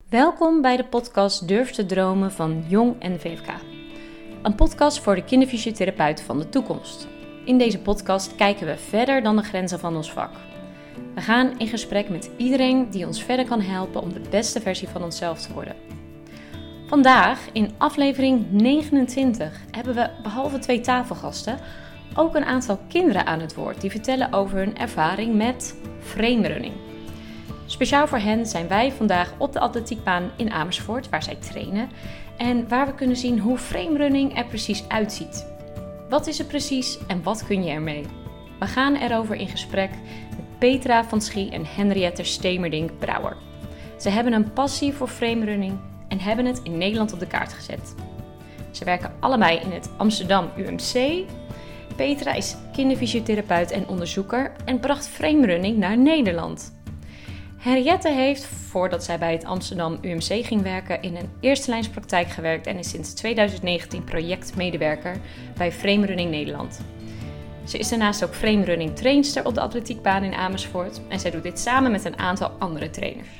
Welkom bij de podcast Durf te dromen van Jong en VFK. Een podcast voor de kinderfysiotherapeuten van de toekomst. In deze podcast kijken we verder dan de grenzen van ons vak. We gaan in gesprek met iedereen die ons verder kan helpen om de beste versie van onszelf te worden. Vandaag, in aflevering 29, hebben we behalve 2 tafelgasten ook een aantal kinderen aan het woord die vertellen over hun ervaring met framerunning. Speciaal voor hen zijn wij vandaag op de atletiekbaan in Amersfoort, waar zij trainen, en waar we kunnen zien hoe framerunning er precies uitziet. Wat is het precies en wat kun je ermee? We gaan erover in gesprek met Petra van Schie en Henriette Stemerdink-Brouwer. Ze hebben een passie voor framerunning en hebben het in Nederland op de kaart gezet. Ze werken allebei in het Amsterdam UMC. Petra is kinderfysiotherapeut en onderzoeker en bracht framerunning naar Nederland. Henriette heeft, voordat zij bij het Amsterdam UMC ging werken, in een eerstelijnspraktijk gewerkt en is sinds 2019 projectmedewerker bij Framerunning Nederland. Ze is daarnaast ook framerunning trainster op de atletiekbaan in Amersfoort en zij doet dit samen met een aantal andere trainers.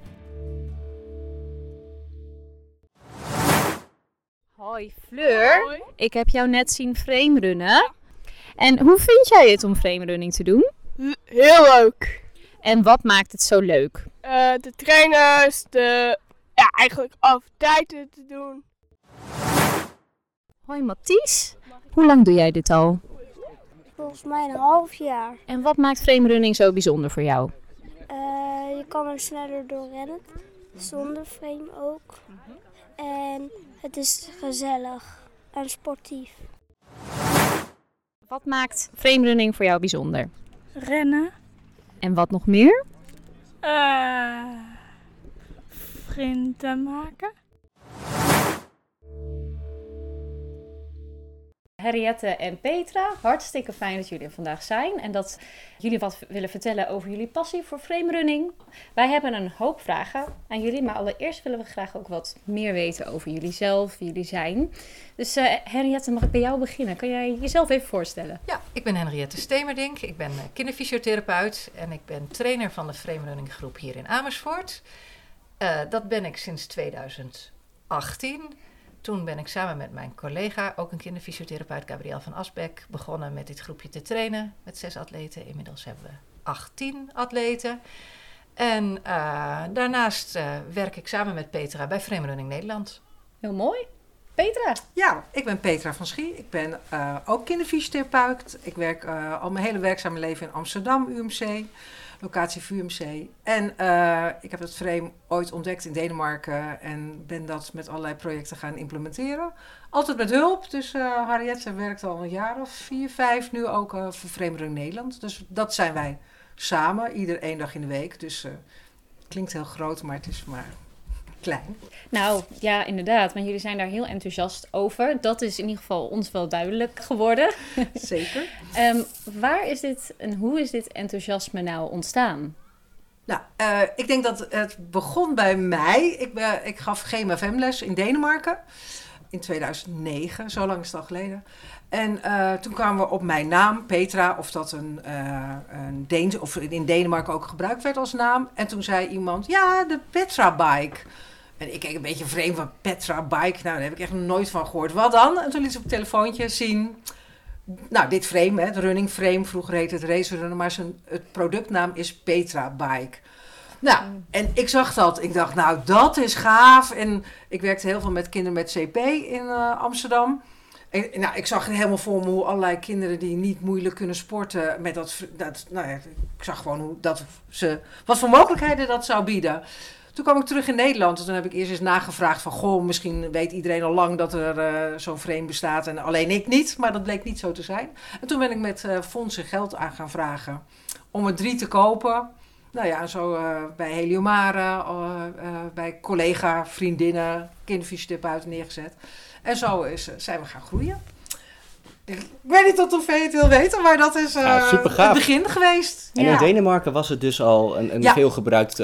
Hoi Fleur, Hoi. Ik heb jou net zien framerunnen. En hoe vind jij het om framerunning te doen? Heel leuk. En wat maakt het zo leuk? De trainers, eigenlijk activiteiten te doen. Hoi Mathies, hoe lang doe jij dit al? Volgens mij een half jaar. En wat maakt framerunning zo bijzonder voor jou? Je kan er sneller door rennen, zonder frame ook. En het is gezellig en sportief. Wat maakt framerunning voor jou bijzonder? Rennen. En wat nog meer? Vrienden maken. Henriette en Petra, hartstikke fijn dat jullie er vandaag zijn en dat jullie wat willen vertellen over jullie passie voor framerunning. Wij hebben een hoop vragen aan jullie, maar allereerst willen we graag ook wat meer weten over jullie zelf, wie jullie zijn. Dus Henriette, mag ik bij jou beginnen? Kan jij jezelf even voorstellen? Ja, ik ben Henriette Stemerdink. Ik ben kinderfysiotherapeut en ik ben trainer van de framerunning groep hier in Amersfoort. Dat ben ik sinds 2018. Toen ben ik samen met mijn collega, ook een kinderfysiotherapeut, Gabrielle van Asbeck, begonnen met dit groepje te trainen met 6 atleten. Inmiddels hebben we 18 atleten. En daarnaast werk ik samen met Petra bij Framerunning Nederland. Heel mooi. Petra? Ja, ik ben Petra van Schie. Ik ben ook kinderfysiotherapeut. Ik werk al mijn hele werkzame leven in Amsterdam, UMC, locatie VUMC. En ik heb het frame ooit ontdekt in Denemarken en ben dat met allerlei projecten gaan implementeren. Altijd met hulp, dus Henriette werkt al een jaar of 4, 5 nu ook voor Framerunning Nederland. Dus dat zijn wij samen, ieder 1 dag in de week. Dus het klinkt heel groot, maar het is maar klein. Nou, ja, inderdaad. Maar jullie zijn daar heel enthousiast over. Dat is in ieder geval ons wel duidelijk geworden. Zeker. Waar is dit en hoe is dit enthousiasme nou ontstaan? Nou, ik denk dat het begon bij mij. Ik gaf GMFM-les in Denemarken in 2009, zo lang is het al geleden. En toen kwamen we op mijn naam, Petra, of dat een Deens, of in Denemarken ook gebruikt werd als naam. En toen zei iemand, ja, de Petra-bike. En ik keek een beetje vreemd van Petra-bike. Nou, daar heb ik echt nog nooit van gehoord. Wat dan? En toen liet ze op het telefoontje zien. Nou, dit frame, het running frame. Vroeger heette het race runner, maar het productnaam is Petra-bike. Nou, en ik zag dat. Ik dacht, nou, dat is gaaf. En ik werkte heel veel met kinderen met CP in Amsterdam. En, nou, ik zag helemaal voor me hoe allerlei kinderen die niet moeilijk kunnen sporten. Met nou ja, ik zag gewoon wat voor mogelijkheden dat zou bieden. Toen kwam ik terug in Nederland en toen heb ik eerst eens nagevraagd van, goh, misschien weet iedereen al lang dat er zo'n frame bestaat en alleen ik niet, maar dat bleek niet zo te zijn. En toen ben ik met fondsen geld aan gaan vragen om er 3 te kopen. Nou ja, zo bij Heliomare, bij collega, vriendinnen, kinderfysiotherapeuten neergezet. En zo zijn we gaan groeien. Ik weet niet of je het wil weten, maar dat is het begin geweest. En in Denemarken was het dus al een veel gebruikt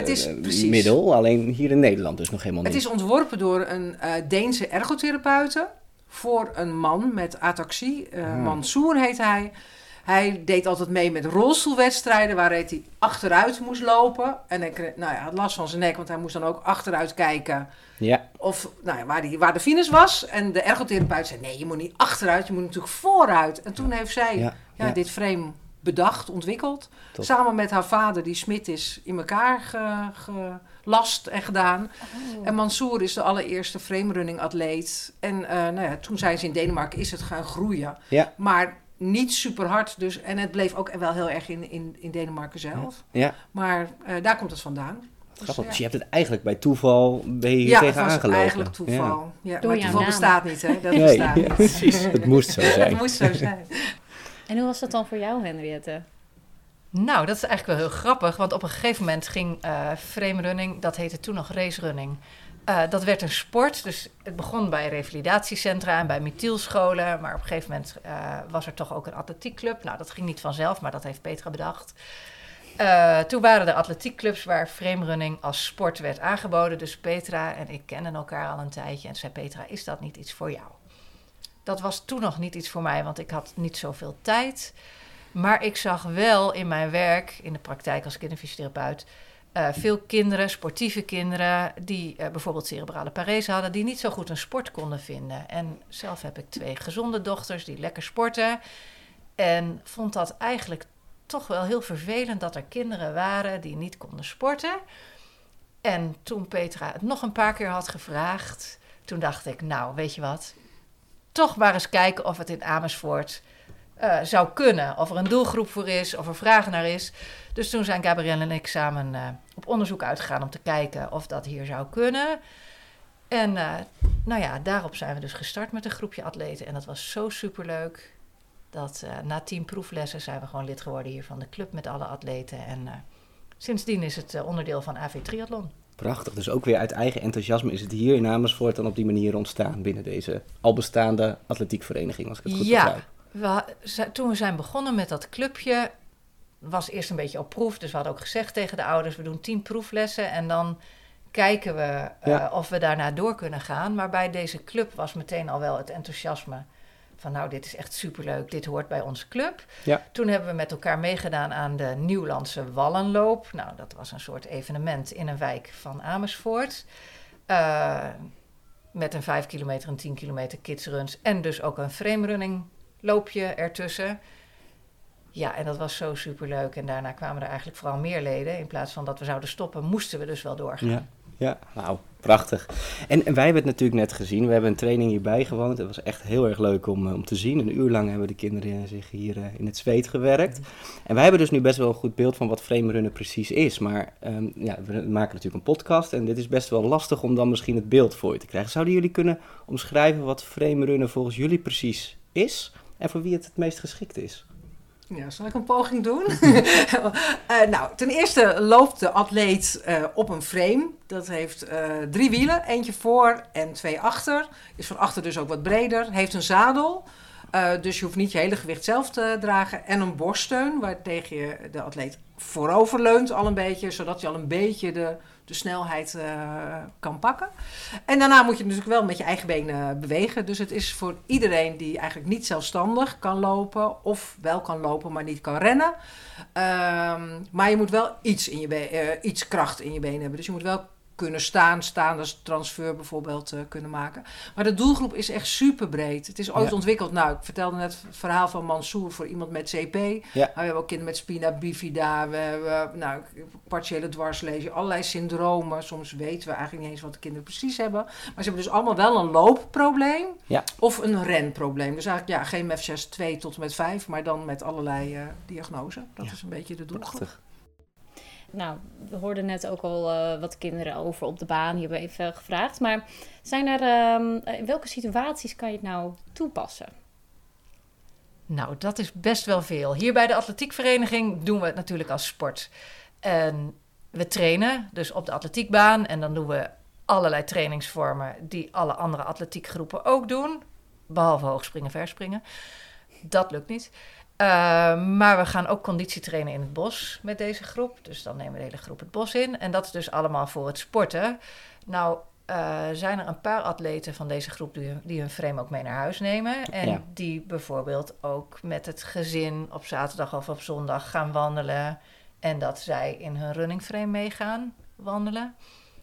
middel. Alleen hier in Nederland dus nog helemaal niet. Het is ontworpen door een Deense ergotherapeute voor een man met ataxie. Mansour heet hij. Hij deed altijd mee met rolstoelwedstrijden waar hij achteruit moest lopen. En hij had last van zijn nek, want hij moest dan ook achteruit kijken. Ja. Of waar de finish was. En de ergotherapeut zei, nee, je moet niet achteruit, je moet natuurlijk vooruit. En toen heeft zij dit frame bedacht, ontwikkeld. Top. Samen met haar vader, die smid is, in elkaar gelast en gedaan. Oh. En Mansour is de allereerste framerunning atleet. En toen zijn ze in Denemarken, is het gaan groeien. Ja. Maar niet super hard. Dus, en het bleef ook wel heel erg in Denemarken zelf. Ja. Maar daar komt het vandaan. Dus je hebt het eigenlijk bij toeval hier tegenaan gelopen. Ja, het was eigenlijk toeval. Ja, maar toeval bestaat niet, hè? Dat bestaat niet. Precies. Het moest zo zijn. Het moest zo zijn. En hoe was dat dan voor jou, Henriette? Nou, dat is eigenlijk wel heel grappig. Want op een gegeven moment ging framerunning, dat heette toen nog racerunning. Dat werd een sport. Dus het begon bij revalidatiecentra en bij methielscholen. Maar op een gegeven moment was er toch ook een atletiekclub. Nou, dat ging niet vanzelf, maar dat heeft Petra bedacht. Toen waren er atletiekclubs waar framerunning als sport werd aangeboden. Dus Petra en ik kenden elkaar al een tijdje. En zei Petra, is dat niet iets voor jou? Dat was toen nog niet iets voor mij, want ik had niet zoveel tijd. Maar ik zag wel in mijn werk, in de praktijk als kinderfysiotherapeut, veel kinderen, sportieve kinderen, die bijvoorbeeld cerebrale parese hadden, die niet zo goed een sport konden vinden. En zelf heb ik 2 gezonde dochters die lekker sporten. En vond dat eigenlijk toch wel heel vervelend dat er kinderen waren die niet konden sporten. En toen Petra het nog een paar keer had gevraagd, toen dacht ik, nou, weet je wat, toch maar eens kijken of het in Amersfoort zou kunnen. Of er een doelgroep voor is, of er vraag naar is. Dus toen zijn Gabrielle en ik samen op onderzoek uitgegaan om te kijken of dat hier zou kunnen. En daarop zijn we dus gestart met een groepje atleten. En dat was zo superleuk dat na 10 proeflessen zijn we gewoon lid geworden hier van de club met alle atleten. En sindsdien is het onderdeel van AV Triathlon. Prachtig, dus ook weer uit eigen enthousiasme is het hier in Amersfoort dan op die manier ontstaan binnen deze al bestaande atletiekvereniging, als ik het goed begrijp. Toen we zijn begonnen met dat clubje, was eerst een beetje op proef. Dus we hadden ook gezegd tegen de ouders, we doen 10 proeflessen en dan kijken we of we daarna door kunnen gaan. Maar bij deze club was meteen al wel het enthousiasme van nou, dit is echt superleuk, dit hoort bij onze club. Ja. Toen hebben we met elkaar meegedaan aan de Nieuwlandse Wallenloop. Nou, dat was een soort evenement in een wijk van Amersfoort. Met een 5 kilometer en 10 kilometer kidsruns en dus ook een framerunning loopje ertussen. Ja, en dat was zo superleuk. En daarna kwamen er eigenlijk vooral meer leden. In plaats van dat we zouden stoppen, moesten we dus wel doorgaan. Ja, nou, prachtig. En wij hebben het natuurlijk net gezien. We hebben een training hierbij gewoond. Het was echt heel erg leuk om te zien. Een uur lang hebben de kinderen zich hier in het zweet gewerkt. En wij hebben dus nu best wel een goed beeld van wat framerunnen precies is. Maar we maken natuurlijk een podcast. En dit is best wel lastig om dan misschien het beeld voor je te krijgen. Zouden jullie kunnen omschrijven wat framerunnen volgens jullie precies is? En voor wie het meest geschikt is? Ja, zal ik een poging doen? Ten eerste loopt de atleet op een frame. Dat heeft 3 wielen, eentje voor en 2 achter. Is van achter dus ook wat breder. Heeft een zadel, dus je hoeft niet je hele gewicht zelf te dragen. En een borststeun, waartegen je de atleet voorover leunt al een beetje. Zodat je al een beetje de snelheid kan pakken. En daarna moet je natuurlijk wel met je eigen benen bewegen. Dus het is voor iedereen die eigenlijk niet zelfstandig kan lopen, of wel kan lopen, maar niet kan rennen. Maar je moet wel iets kracht in je benen hebben. Dus je moet wel kunnen staan als transfer bijvoorbeeld kunnen maken. Maar de doelgroep is echt super breed. Het is ooit ontwikkeld. Nou, ik vertelde net het verhaal van Mansour voor iemand met CP. Ja. Maar we hebben ook kinderen met spina bifida. We hebben partiële dwarslezing, allerlei syndromen. Soms weten we eigenlijk niet eens wat de kinderen precies hebben. Maar ze hebben dus allemaal wel een loopprobleem of een renprobleem. Dus eigenlijk geen MEF6 2 tot en met 5, maar dan met allerlei diagnoses. Dat is een beetje de doelgroep. Prachtig. Nou, we hoorden net ook al wat kinderen over op de baan. Die hebben even gevraagd. Maar zijn er, in welke situaties kan je het nou toepassen? Nou, dat is best wel veel. Hier bij de atletiekvereniging doen we het natuurlijk als sport. En we trainen dus op de atletiekbaan. En dan doen we allerlei trainingsvormen die alle andere atletiekgroepen ook doen. Behalve hoogspringen, verspringen. Dat lukt niet. Maar we gaan ook conditie trainen in het bos met deze groep. Dus dan nemen we de hele groep het bos in. En dat is dus allemaal voor het sporten. Nou, zijn er een paar atleten van deze groep die hun frame ook mee naar huis nemen. En die bijvoorbeeld ook met het gezin op zaterdag of op zondag gaan wandelen. En dat zij in hun running frame mee gaan wandelen.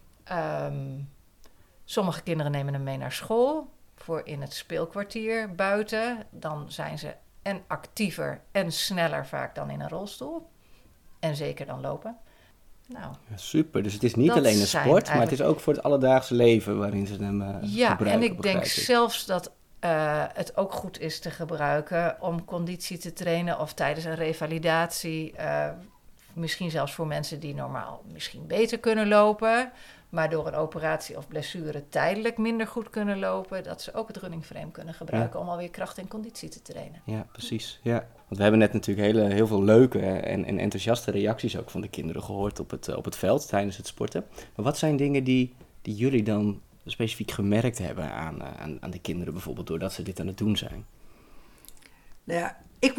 Sommige kinderen nemen hem mee naar school voor in het speelkwartier buiten. Dan zijn ze en actiever en sneller vaak dan in een rolstoel. En zeker dan lopen. Nou, ja, super, dus het is niet alleen een sport, maar het is ook voor het alledaagse leven waarin ze hem gebruiken. En ik denk zelfs dat het ook goed is te gebruiken om conditie te trainen of tijdens een revalidatie. Misschien zelfs voor mensen die normaal misschien beter kunnen lopen, maar door een operatie of blessure tijdelijk minder goed kunnen lopen, dat ze ook het running frame kunnen gebruiken om alweer kracht en conditie te trainen. Ja, precies. Ja. Want we hebben net natuurlijk heel veel leuke en enthousiaste reacties ook van de kinderen gehoord op het veld tijdens het sporten. Maar wat zijn dingen die jullie dan specifiek gemerkt hebben aan de kinderen bijvoorbeeld, doordat ze dit aan het doen zijn? Nou ja,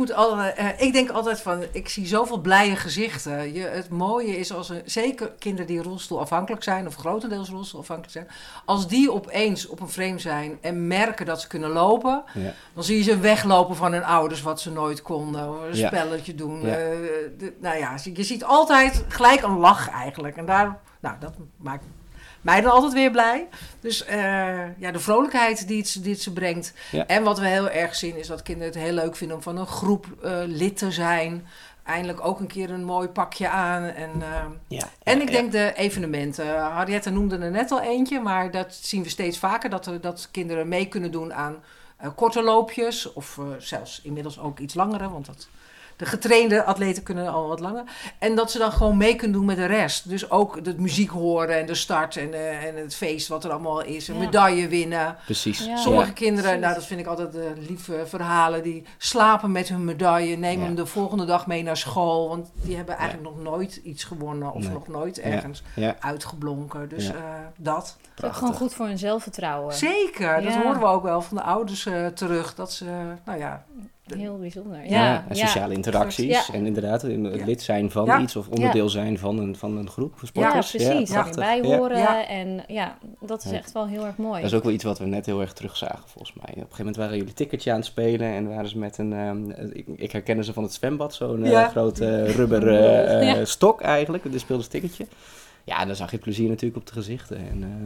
ik denk altijd van, ik zie zoveel blije gezichten. Het mooie is zeker kinderen die rolstoelafhankelijk zijn of grotendeels rolstoelafhankelijk zijn, als die opeens op een frame zijn en merken dat ze kunnen lopen, dan zie je ze weglopen van hun ouders wat ze nooit konden, een spelletje doen. Ja. Je ziet altijd gelijk een lach eigenlijk en dat maakt mij dan altijd weer blij. Dus de vrolijkheid die het ze brengt. Ja. En wat we heel erg zien is dat kinderen het heel leuk vinden om van een groep lid te zijn. Eindelijk ook een keer een mooi pakje aan. En ik denk de evenementen. Harriette noemde er net al eentje, maar dat zien we steeds vaker. Dat kinderen mee kunnen doen aan korte loopjes. Of zelfs inmiddels ook iets langere, want de getrainde atleten kunnen al wat langer. En dat ze dan gewoon mee kunnen doen met de rest. Dus ook de muziek horen en de start en het feest wat er allemaal is. Een medaille winnen. Precies. Ja. Sommige kinderen, dat vind ik altijd lieve verhalen. Die slapen met hun medaille. Nemen hem de volgende dag mee naar school. Want die hebben eigenlijk nog nooit iets gewonnen. Of nog nooit ergens uitgeblonken. Dus dat. Het is ook gewoon goed voor hun zelfvertrouwen. Zeker. Dat horen we ook wel van de ouders terug. Dat ze, heel bijzonder. En sociale interacties. En inderdaad, het lid zijn van iets of onderdeel zijn van een groep sporters. Ja, precies. Erbij horen. En dat is echt wel heel erg mooi. Dat is ook wel iets wat we net heel erg terugzagen volgens mij. Op een gegeven moment waren jullie tikkertje aan het spelen en waren ze met ik herkende ze van het zwembad, zo'n grote rubber stok eigenlijk. Dus speelden ze tikkertje. Ja, dan zag je plezier natuurlijk op de gezichten.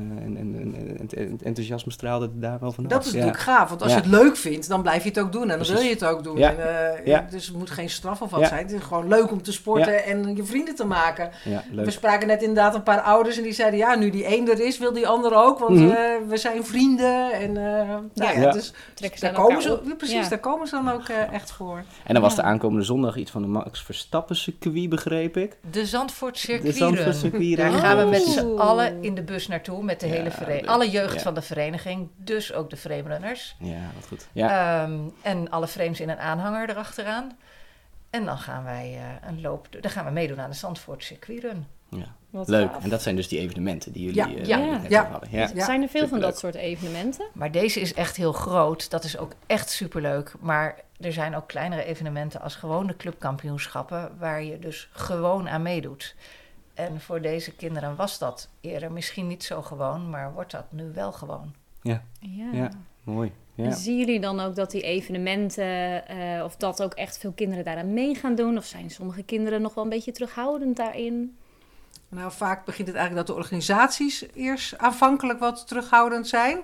En het enthousiasme straalde daar wel vanaf. Dat is natuurlijk gaaf, want als je het leuk vindt, dan blijf je het ook doen. En dan wil je het ook doen. Ja. Dus het moet geen straf of wat zijn. Het is gewoon leuk om te sporten en je vrienden te maken. Ja, we spraken net inderdaad een paar ouders en die zeiden, nu die een er is, wil die ander ook. Want we zijn vrienden. En dus daar komen ze, daar komen ze dan ook echt voor. En dan was de aankomende zondag iets van de Max Verstappen circuit, begreep ik. De Zandvoort circuit. Daar gaan we met z'n allen in de bus naartoe met de hele vereniging. Alle jeugd van de vereniging, dus ook de framerunners. Ja, wat goed. Ja. En alle frames in een aanhanger erachteraan. En dan gaan wij dan gaan we meedoen aan de Zandvoort circuitrun. Ja. Leuk. Gaaf. En dat zijn dus die evenementen die jullie net hadden. Ja. Zijn er veel van dat soort evenementen? Maar deze is echt heel groot. Dat is ook echt superleuk. Maar er zijn ook kleinere evenementen als gewoon de clubkampioenschappen, waar je dus gewoon aan meedoet. En voor deze kinderen was dat eerder misschien niet zo gewoon, maar wordt dat nu wel gewoon. Ja, mooi. Ja. Zien jullie dan ook dat die evenementen, of dat ook echt veel kinderen daaraan mee gaan doen? Of zijn sommige kinderen nog wel een beetje terughoudend daarin? Nou, vaak begint het eigenlijk dat de organisaties eerst aanvankelijk wat terughoudend zijn.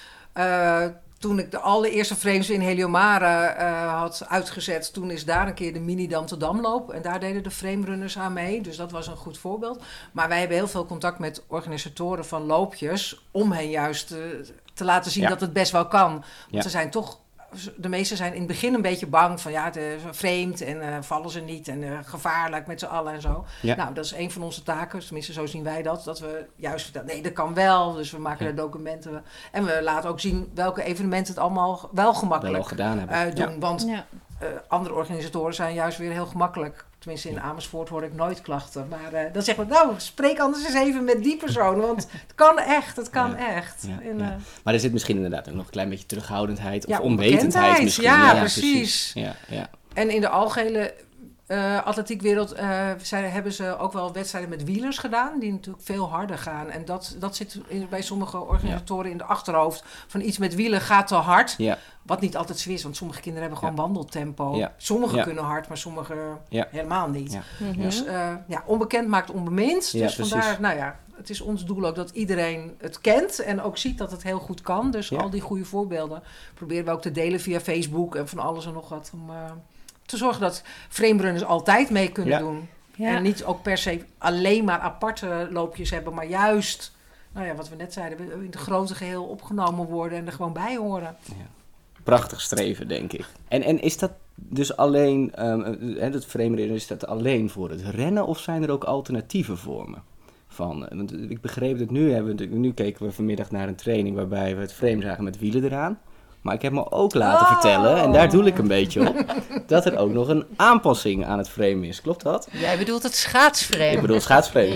Toen ik de allereerste frames in Heliomare had uitgezet, toen is daar een keer de mini-Dam te Damloop. En daar deden de framerunners aan mee, dus dat was een goed voorbeeld. Maar wij hebben heel veel contact met organisatoren van loopjes, om hen juist te laten zien dat het best wel kan. Want ze zijn toch, de meesten zijn in het begin een beetje bang van het is vreemd en vallen ze niet en gevaarlijk met z'n allen en zo. Ja. Nou, dat is een van onze taken, tenminste zo zien wij dat we juist vertellen, nee, dat kan wel. Dus we maken de documenten en we laten ook zien welke evenementen het allemaal wel gemakkelijk gedaan hebben. Doen. Want andere organisatoren zijn juist weer heel gemakkelijk. Tenminste, in Amersfoort hoor ik nooit klachten. Maar dan zeggen we, spreek anders eens even met die persoon. Want het kan echt, Ja, en, maar er zit misschien inderdaad ook nog een klein beetje terughoudendheid of onwetendheid misschien. Ja, precies. Ja. En in de algehele atletiekwereld hebben ze ook wel wedstrijden met wielers gedaan, die natuurlijk veel harder gaan. En dat zit bij sommige organisatoren in de achterhoofd. Van iets met wielen gaat te hard. Ja. Wat niet altijd zo is, want sommige kinderen hebben gewoon wandeltempo. Ja. Sommigen kunnen hard, maar sommigen helemaal niet. Ja. Dus onbekend maakt onbemind. Ja, Dus precies. vandaar, het is ons doel ook dat iedereen het kent en ook ziet dat het heel goed kan. Dus al die goede voorbeelden proberen we ook te delen via Facebook en van alles en nog wat. Om te zorgen dat framerunners altijd mee kunnen doen. Ja. En niet ook per se alleen maar aparte loopjes hebben, maar juist, wat we net zeiden, in het grote geheel opgenomen worden en er gewoon bij horen. Ja. Prachtig streven, denk ik. En is dat dus alleen, dat framerennen, is dat alleen voor het rennen of zijn er ook alternatieve vormen van? Want ik begreep dat nu keken we vanmiddag naar een training waarbij we het frame zagen met wielen eraan. Maar ik heb me ook laten vertellen, en daar doe ik een beetje op, dat er ook nog een aanpassing aan het frame is. Klopt dat? Jij bedoelt het schaatsframe. Ik bedoel schaatsframe.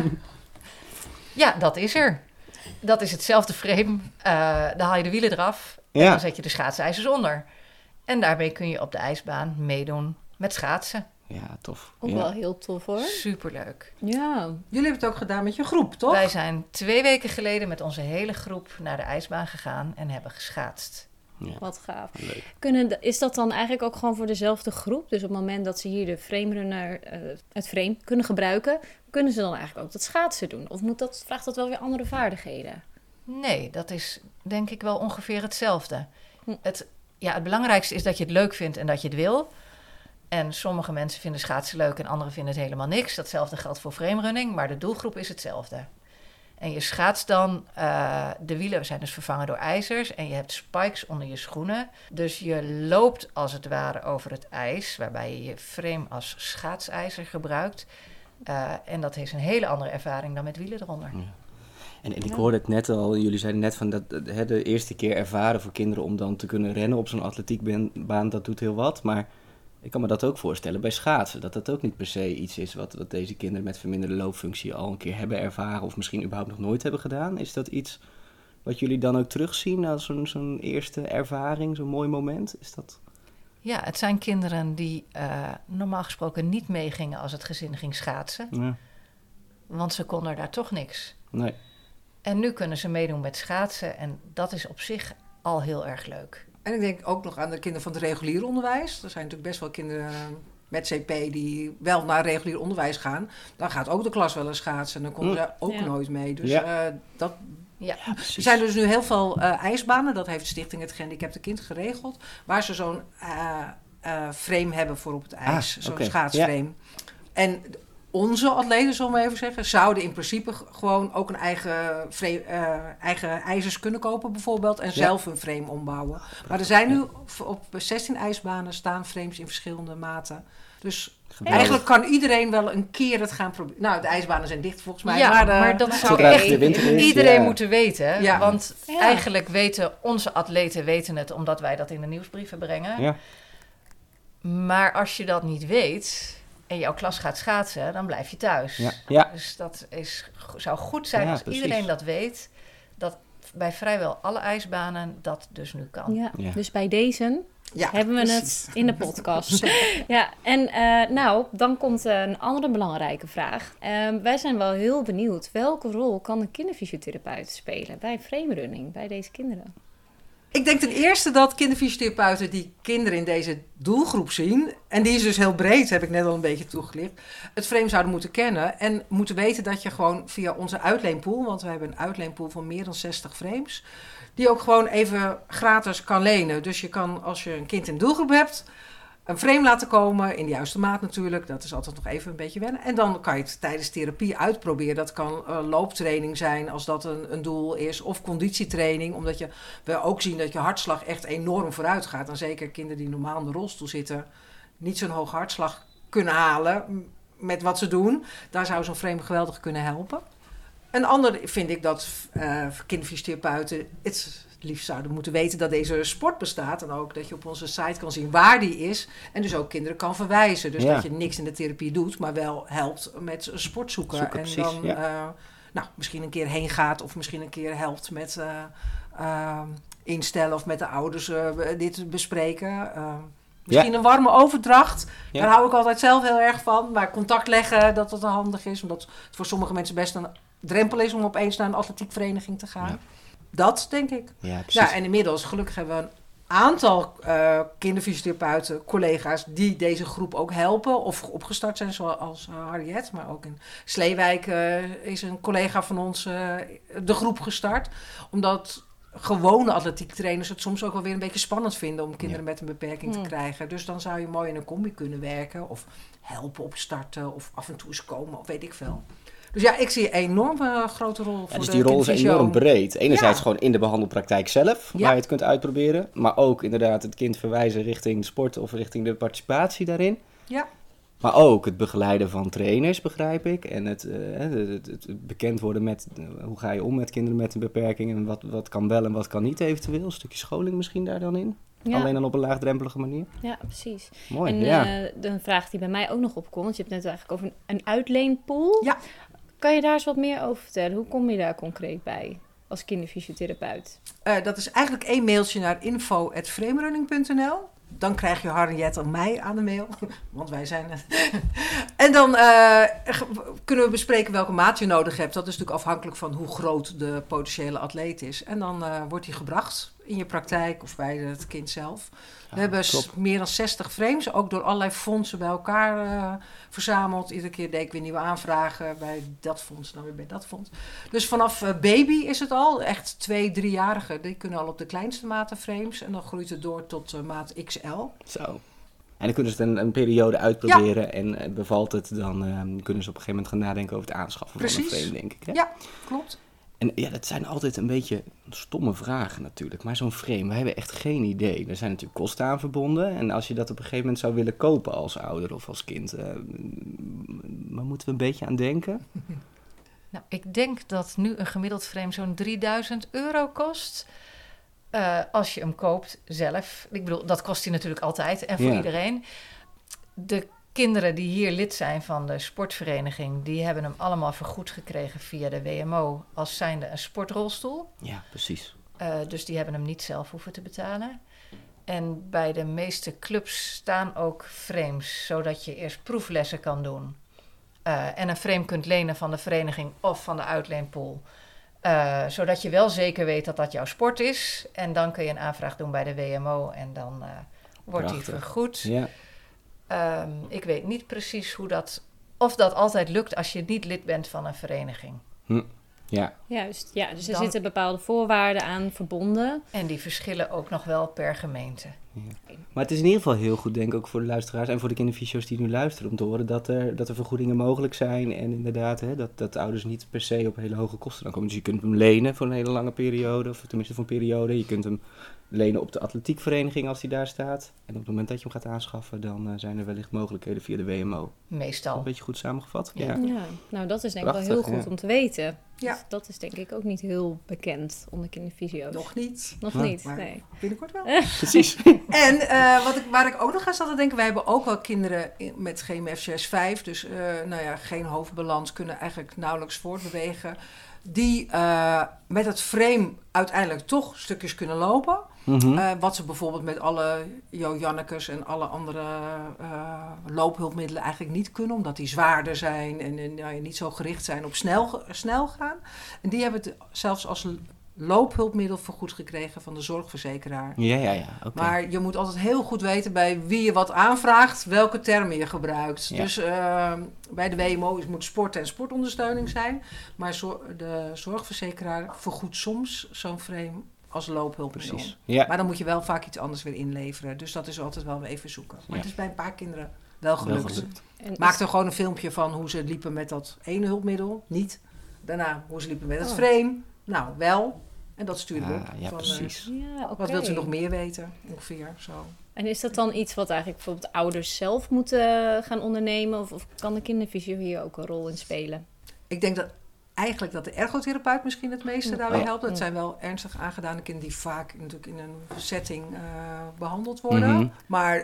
Ja, dat is er. Dat is hetzelfde frame. Dan haal je de wielen eraf en Ja. dan zet je de schaatsijzers onder. En daarmee kun je op de ijsbaan meedoen met schaatsen. Ja, tof. Ook Ja. wel heel tof hoor. Superleuk. Ja. Jullie hebben het ook gedaan met je groep, toch? Wij zijn 2 weken geleden met onze hele groep naar de ijsbaan gegaan en hebben geschaatst. Ja. Wat gaaf. Leuk. Is dat dan eigenlijk ook gewoon voor dezelfde groep? Dus op het moment dat ze hier de framerunner, het frame kunnen gebruiken, kunnen ze dan eigenlijk ook dat schaatsen doen? Of vraagt dat wel weer andere vaardigheden? Nee, dat is denk ik wel ongeveer hetzelfde. Het belangrijkste is dat je het leuk vindt en dat je het wil. En sommige mensen vinden schaatsen leuk en anderen vinden het helemaal niks. Datzelfde geldt voor framerunning, maar de doelgroep is hetzelfde. En je schaatst dan, de wielen zijn dus vervangen door ijzers en je hebt spikes onder je schoenen. Dus je loopt als het ware over het ijs, waarbij je je frame als schaatsijzer gebruikt. En dat is een hele andere ervaring dan met wielen eronder. Ja. En ik hoorde het net al, jullie zeiden net van dat de eerste keer ervaren voor kinderen om dan te kunnen rennen op zo'n atletiekbaan, dat doet heel wat. Maar ik kan me dat ook voorstellen bij schaatsen, dat dat ook niet per se iets is wat deze kinderen met verminderde loopfunctie al een keer hebben ervaren of misschien überhaupt nog nooit hebben gedaan. Is dat iets wat jullie dan ook terugzien als zo'n eerste ervaring, zo'n mooi moment? Is dat... Ja, het zijn kinderen die normaal gesproken niet meegingen als het gezin ging schaatsen. Ja. Want ze konden daar toch niks. Nee. En nu kunnen ze meedoen met schaatsen en dat is op zich al heel erg leuk. En ik denk ook nog aan de kinderen van het regulier onderwijs. Er zijn natuurlijk best wel kinderen met CP die wel naar regulier onderwijs gaan. Dan gaat ook de klas wel eens schaatsen en dan komen ze ook nooit mee. Dus dat... Ja, Er zijn dus nu heel veel ijsbanen, dat heeft de Stichting Het Gehandicapte Kind geregeld, waar ze zo'n frame hebben voor op het ijs, zo'n schaatsframe. Ja. En onze atleten, zullen we even zeggen, zouden in principe gewoon ook een eigen ijzers kunnen kopen bijvoorbeeld en zelf hun frame ombouwen. Maar er zijn nu op 16 ijsbanen staan frames in verschillende maten. Dus eigenlijk kan iedereen wel een keer het gaan proberen. Nou, de ijsbanen zijn dicht volgens mij. Ja, maar dat zou echt iedereen moeten weten. Ja. Want eigenlijk weten onze atleten het omdat wij dat in de nieuwsbrieven brengen. Ja. Maar als je dat niet weet en jouw klas gaat schaatsen, dan blijf je thuis. Ja. Ja. Dus dat zou goed zijn als iedereen dat weet. Dat bij vrijwel alle ijsbanen dat dus nu kan. Ja. Dus bij deze... hebben we het in de podcast. Dan komt een andere belangrijke vraag. Wij zijn wel heel benieuwd. Welke rol kan een kinderfysiotherapeut spelen bij framerunning, bij deze kinderen? Ik denk ten eerste dat kinderfysiotherapeuten die kinderen in deze doelgroep zien, en die is dus heel breed, heb ik net al een beetje toegelicht, het frame zouden moeten kennen en moeten weten dat je gewoon via onze uitleenpool, want we hebben een uitleenpool van meer dan 60 frames, die ook gewoon even gratis kan lenen. Dus je kan, als je een kind in de doelgroep hebt, een frame laten komen, in de juiste maat natuurlijk. Dat is altijd nog even een beetje wennen. En dan kan je het tijdens therapie uitproberen. Dat kan looptraining zijn, als dat een doel is. Of conditietraining, omdat we ook zien dat je hartslag echt enorm vooruit gaat. En zeker kinderen die normaal in de rolstoel zitten, niet zo'n hoge hartslag kunnen halen met wat ze doen. Daar zou zo'n frame geweldig kunnen helpen. Een ander vind ik dat kinderfysiotherapeuten het liefst zouden moeten weten dat deze sport bestaat. En ook dat je op onze site kan zien waar die is. En dus ook kinderen kan verwijzen. Dus dat je niks in de therapie doet, maar wel helpt met sport zoeken. En dan misschien een keer heen gaat of misschien een keer helpt met instellen of met de ouders dit bespreken. Misschien een warme overdracht. Ja. Daar hou ik altijd zelf heel erg van. Maar contact leggen, dat het handig is. Omdat het voor sommige mensen best een drempel is om opeens naar een atletiekvereniging te gaan. Ja. Dat, denk ik. Ja, precies. Ja, en inmiddels, gelukkig hebben we een aantal kinderfysiotherapeuten, collega's, die deze groep ook helpen of opgestart zijn, zoals Harriet. Maar ook in Sleewijk is een collega van ons de groep gestart. Omdat gewone atletiektrainers het soms ook wel weer een beetje spannend vinden om kinderen met een beperking te krijgen. Dus dan zou je mooi in een combi kunnen werken of helpen opstarten of af en toe eens komen of weet ik veel. Dus ja, ik zie een enorme grote rol voor Dus de die rol is kinderfysio. enorm breed. Enerzijds Ja. gewoon in de behandelpraktijk zelf, waar je het kunt uitproberen. Maar ook inderdaad het kind verwijzen richting sport of richting de participatie daarin. Ja. Maar ook het begeleiden van trainers, begrijp ik. En het bekend worden met hoe ga je om met kinderen met een beperking. En wat kan wel en wat kan niet eventueel. Een stukje scholing misschien daar dan in. Ja. Alleen dan op een laagdrempelige manier. Ja, precies. Mooi, En ja. een vraag die bij mij ook nog opkomt, want je hebt het net eigenlijk over een uitleenpool. Ja. Kan je daar eens wat meer over vertellen? Hoe kom je daar concreet bij als kinderfysiotherapeut? Dat is eigenlijk 1 mailtje naar info@framerunning.nl. Dan krijg je Harriet en mij aan de mail, want wij zijn het. En dan kunnen we bespreken welke maat je nodig hebt. Dat is natuurlijk afhankelijk van hoe groot de potentiële atleet is. En dan wordt die gebracht in je praktijk of bij het kind zelf. We hebben meer dan 60 frames, ook door allerlei fondsen bij elkaar verzameld. Iedere keer deed ik weer nieuwe aanvragen bij dat fonds, dan weer bij dat fonds. Dus vanaf baby is het al, echt 2-3-jarigen, die kunnen al op de kleinste maten frames. En dan groeit het door tot maat XL. Zo. En dan kunnen ze het een periode uitproberen en bevalt het, dan kunnen ze op een gegeven moment gaan nadenken over het aanschaffen van een frame, denk ik. Hè? Ja, klopt. En ja, dat zijn altijd een beetje stomme vragen natuurlijk. Maar zo'n frame, we hebben echt geen idee. Er zijn natuurlijk kosten aan verbonden. En als je dat op een gegeven moment zou willen kopen als ouder of als kind, waar moeten we een beetje aan denken? Nou, ik denk dat nu een gemiddeld frame zo'n €3000 kost. Als je hem koopt zelf. Ik bedoel, dat kost hij natuurlijk altijd en voor iedereen. De kinderen die hier lid zijn van de sportvereniging, die hebben hem allemaal vergoed gekregen via de WMO als zijnde een sportrolstoel. Ja, precies. Dus die hebben hem niet zelf hoeven te betalen. En bij de meeste clubs staan ook frames, zodat je eerst proeflessen kan doen. En een frame kunt lenen van de vereniging of van de uitleenpool. Zodat je wel zeker weet dat dat jouw sport is. En dan kun je een aanvraag doen bij de WMO en dan wordt die vergoed. Ja. Ik weet niet precies of dat altijd lukt als je niet lid bent van een vereniging. Ja. Juist, ja. Dus er zitten bepaalde voorwaarden aan verbonden. En die verschillen ook nog wel per gemeente. Ja. Maar het is in ieder geval heel goed, denk ik, ook voor de luisteraars en voor de kinderfysio's die nu luisteren, om te horen dat er vergoedingen mogelijk zijn. En inderdaad, dat ouders niet per se op hele hoge kosten dan komen. Dus je kunt hem lenen voor een hele lange periode, of tenminste voor een periode. Je kunt hem lenen op de atletiekvereniging als die daar staat. En op het moment dat je hem gaat aanschaffen, dan zijn er wellicht mogelijkheden via de WMO. Meestal. Een beetje goed samengevat. Ja. Ja, nou dat is denk ik wel Prachtig, heel goed om te weten. Ja. Dus dat is denk ik ook niet heel bekend onder kinderfysio's. Nog niet. Nog Nee. niet, Maar nee. binnenkort wel. Precies. En waar ik ook nog aan zat te denken, wij hebben ook wel kinderen met GMF6-5, dus geen hoofdbalans, kunnen eigenlijk nauwelijks voortbewegen, die met het frame uiteindelijk toch stukjes kunnen lopen. Wat ze bijvoorbeeld met alle Jo-Jannekes en alle andere loophulpmiddelen eigenlijk niet kunnen, omdat die zwaarder zijn en niet zo gericht zijn op snel gaan. En die hebben het zelfs als loophulpmiddel vergoed gekregen van de zorgverzekeraar. Ja. Oké. Maar je moet altijd heel goed weten bij wie je wat aanvraagt, welke termen je gebruikt. Ja. Dus bij de WMO moet sport en sportondersteuning zijn. Maar de zorgverzekeraar vergoedt soms zo'n frame als loophulpmiddel. Precies. Ja. Maar dan moet je wel vaak iets anders weer inleveren. Dus dat is altijd wel even zoeken. Maar Ja. het is bij een paar kinderen wel gelukt. En Maak er gewoon een filmpje van hoe ze liepen met dat ene hulpmiddel. Niet. Daarna hoe ze liepen met het frame. Nou, wel. En dat sturen we op. Ja, Van, precies. Ja, oké. wat wilt u nog meer weten? Ongeveer zo. En is dat dan iets wat eigenlijk bijvoorbeeld ouders zelf moeten gaan ondernemen? Of kan de kinderfysio hier ook een rol in spelen? Ik denk dat eigenlijk dat de ergotherapeut misschien het meeste daarbij Ja. helpt. Dat zijn wel ernstig aangedane kinderen die vaak natuurlijk in een setting behandeld worden. Mhm. Maar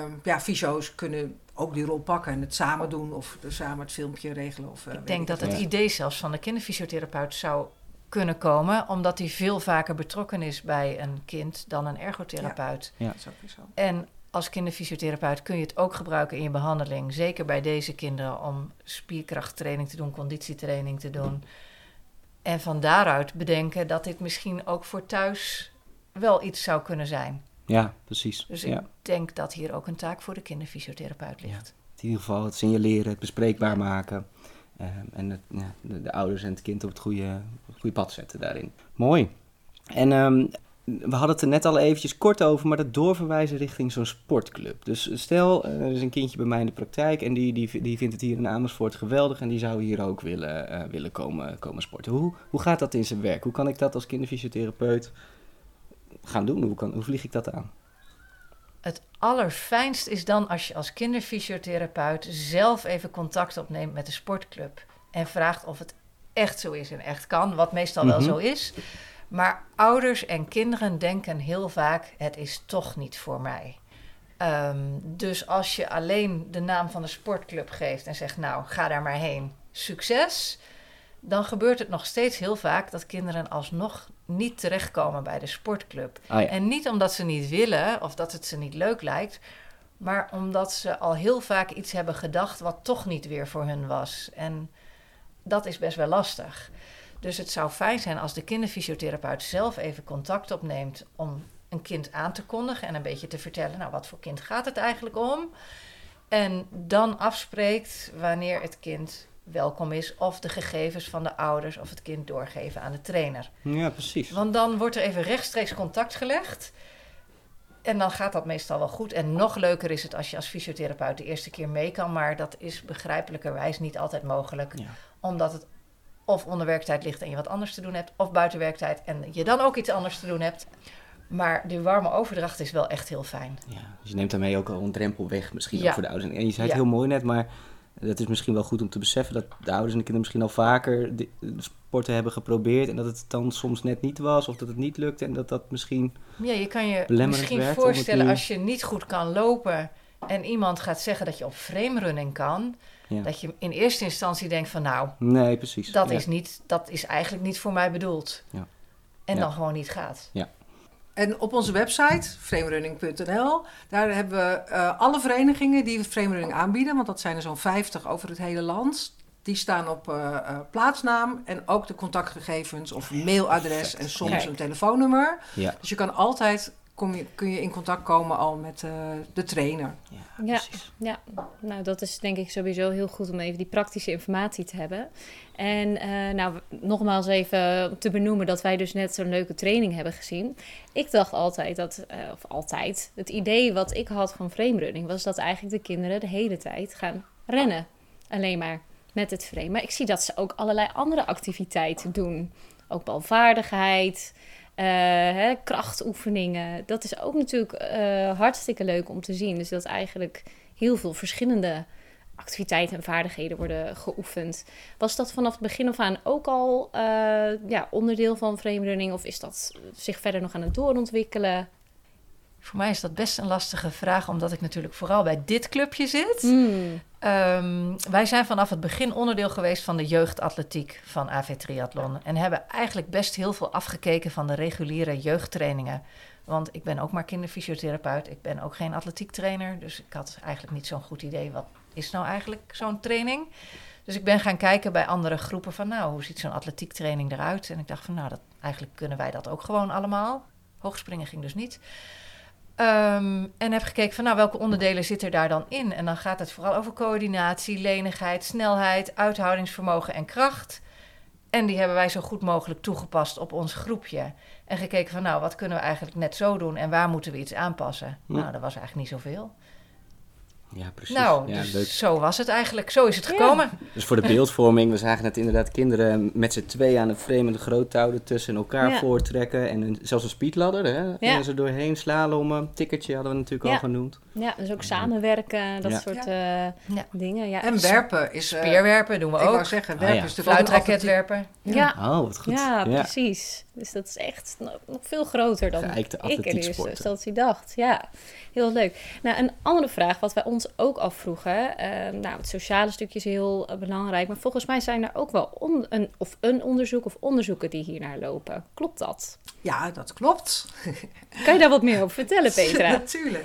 fysio's kunnen ook die rol pakken en het samen doen of samen het filmpje regelen. Of, Ik denk dat het Ja. idee zelfs van de kinderfysiotherapeut zou kunnen komen, omdat hij veel vaker betrokken is bij een kind dan een ergotherapeut. Ja. Dat is ook weer zo. En als kinderfysiotherapeut kun je het ook gebruiken in je behandeling. Zeker bij deze kinderen om spierkrachttraining te doen, conditietraining te doen. En van daaruit bedenken dat dit misschien ook voor thuis wel iets zou kunnen zijn. Ja, precies. Dus ja. ik denk dat hier ook een taak voor de kinderfysiotherapeut ligt. In ieder geval het signaleren, het bespreekbaar maken. En de ouders en het kind op het goede pad zetten daarin. Mooi. En we hadden het er net al eventjes kort over, maar dat doorverwijzen richting zo'n sportclub. Dus stel, er is een kindje bij mij in de praktijk en die vindt het hier in Amersfoort geweldig en die zou hier ook willen komen sporten. Hoe gaat dat in zijn werk? Hoe kan ik dat als kinderfysiotherapeut gaan doen? Hoe vlieg ik dat aan? Het allerfijnst is dan als je als kinderfysiotherapeut zelf even contact opneemt met de sportclub. En vraagt of het echt zo is en echt kan, wat meestal wel zo is. Maar ouders en kinderen denken heel vaak, het is toch niet voor mij. Dus als je alleen de naam van de sportclub geeft en zegt, nou, ga daar maar heen, succes. Dan gebeurt het nog steeds heel vaak dat kinderen alsnog niet terechtkomen bij de sportclub. Ah, ja. En niet omdat ze niet willen of dat het ze niet leuk lijkt, maar omdat ze al heel vaak iets hebben gedacht wat toch niet weer voor hun was. En dat is best wel lastig. Dus het zou fijn zijn als de kinderfysiotherapeut zelf even contact opneemt om een kind aan te kondigen en een beetje te vertellen, nou, wat voor kind gaat het eigenlijk om? En dan afspreekt wanneer het kind welkom is of de gegevens van de ouders of het kind doorgeven aan de trainer. Ja, precies. Want dan wordt er even rechtstreeks contact gelegd en dan gaat dat meestal wel goed. En nog leuker is het als je als fysiotherapeut de eerste keer mee kan, maar dat is begrijpelijkerwijs niet altijd mogelijk, omdat het of onder werktijd ligt en je wat anders te doen hebt, of buiten werktijd en je dan ook iets anders te doen hebt. Maar die warme overdracht is wel echt heel fijn. Ja, dus je neemt daarmee ook al een drempel weg misschien ook voor de ouders. En je zei het heel mooi net, maar dat is misschien wel goed om te beseffen dat de ouders en de kinderen misschien al vaker de sporten hebben geprobeerd en dat het dan soms net niet was of dat het niet lukte en dat misschien je kan je misschien werkt, voorstellen als je niet goed kan lopen en iemand gaat zeggen dat je op framerunning kan, dat je in eerste instantie denkt van nou, nee, precies. Dat is eigenlijk niet voor mij bedoeld. Ja. En dan gewoon niet gaat. Ja. En op onze website, framerunning.nl, daar hebben we alle verenigingen die framerunning aanbieden, want dat zijn er zo'n 50 over het hele land. Die staan op plaatsnaam en ook de contactgegevens of mailadres en soms een telefoonnummer. Ja. Dus je kan altijd kun je in contact komen al met de trainer. Ja, nou dat is denk ik sowieso heel goed om even die praktische informatie te hebben. En nogmaals even te benoemen dat wij dus net zo'n leuke training hebben gezien. Ik dacht altijd het idee wat ik had van framerunning was dat eigenlijk de kinderen de hele tijd gaan rennen. Alleen maar met het frame. Maar ik zie dat ze ook allerlei andere activiteiten doen. Ook balvaardigheid, krachtoefeningen. Dat is ook natuurlijk hartstikke leuk om te zien. Dus dat eigenlijk heel veel verschillende activiteiten en vaardigheden worden geoefend. Was dat vanaf het begin af aan ook al onderdeel van framerunning? Of is dat zich verder nog aan het doorontwikkelen? Voor mij is dat best een lastige vraag, omdat ik natuurlijk vooral bij dit clubje zit. Wij zijn vanaf het begin onderdeel geweest van de jeugdatletiek van AV Triathlon. En hebben eigenlijk best heel veel afgekeken van de reguliere jeugdtrainingen. Want ik ben ook maar kinderfysiotherapeut. Ik ben ook geen atletiektrainer. Dus ik had eigenlijk niet zo'n goed idee. Wat is nou eigenlijk zo'n training? Dus ik ben gaan kijken bij andere groepen van hoe ziet zo'n atletiektraining eruit? En ik dacht van eigenlijk kunnen wij dat ook gewoon allemaal. Hoogspringen ging dus niet. En heb gekeken van welke onderdelen zitten er daar dan in? En dan gaat het vooral over coördinatie, lenigheid, snelheid, uithoudingsvermogen en kracht. En die hebben wij zo goed mogelijk toegepast op ons groepje. En gekeken van wat kunnen we eigenlijk net zo doen en waar moeten we iets aanpassen? Dat was eigenlijk niet zoveel. Ja, precies. Dus leuk. Zo was het eigenlijk. Zo is het gekomen. Ja. Dus voor de beeldvorming, we zagen net inderdaad kinderen met z'n tweeën aan een frame en de groot touw ertussen elkaar voortrekken. En zelfs een speedladder, hè? Gingen ze doorheen, slalommen, tikkertje hadden we natuurlijk al genoemd. Ja, dus ook samenwerken, dat soort dingen. Ja. En werpen is... Speerwerpen doen we ook. Ik wou zeggen, werpen is natuurlijk fluitraketwerpen. Ja. Oh, wat goed. Ja, precies. Dus dat is echt nog veel groter dan ik er eerst zelfs die dacht. Ja, heel leuk. Nou, een andere vraag wat wij ons ons ook afvroegen. Het sociale stukje is heel belangrijk. Maar volgens mij zijn er ook wel een onderzoek of onderzoeken die hier naar lopen. Klopt dat? Ja, dat klopt. Kan je daar wat meer over vertellen, Petra? Natuurlijk.